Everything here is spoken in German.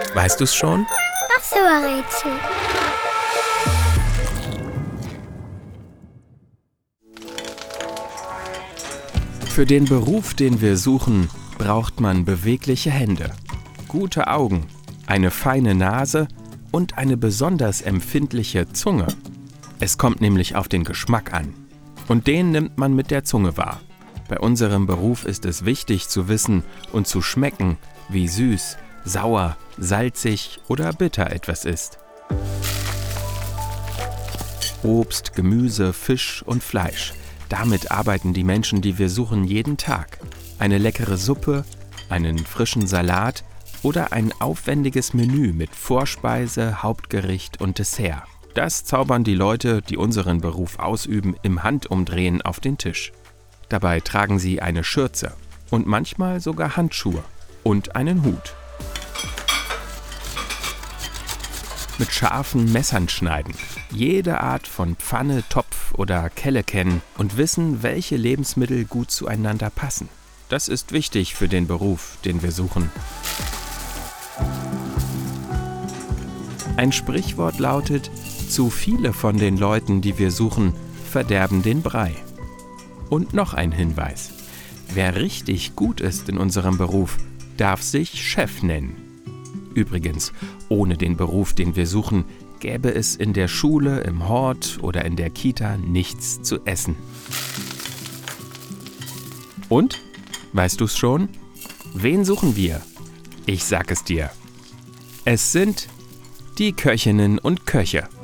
Weißt du's schon? Das Rätsel. Für den Beruf, den wir suchen, braucht man bewegliche Hände, gute Augen, eine feine Nase und eine besonders empfindliche Zunge. Es kommt nämlich auf den Geschmack an. Und den nimmt man mit der Zunge wahr. Bei unserem Beruf ist es wichtig zu wissen und zu schmecken, wie süß, sauer, salzig oder bitter etwas ist. Obst, Gemüse, Fisch und Fleisch. Damit arbeiten die Menschen, die wir suchen, jeden Tag. Eine leckere Suppe, einen frischen Salat oder ein aufwendiges Menü mit Vorspeise, Hauptgericht und Dessert. Das zaubern die Leute, die unseren Beruf ausüben, im Handumdrehen auf den Tisch. Dabei tragen sie eine Schürze und manchmal sogar Handschuhe und einen Hut. Mit scharfen Messern schneiden, jede Art von Pfanne, Topf oder Kelle kennen und wissen, welche Lebensmittel gut zueinander passen. Das ist wichtig für den Beruf, den wir suchen. Ein Sprichwort lautet: Zu viele von den Leuten, die wir suchen, verderben den Brei. Und noch ein Hinweis: Wer richtig gut ist in unserem Beruf, darf sich Chef nennen. Übrigens, ohne den Beruf, den wir suchen, gäbe es in der Schule, im Hort oder in der Kita nichts zu essen. Und? Weißt du's schon? Wen suchen wir? Ich sag es dir. Es sind die Köchinnen und Köche.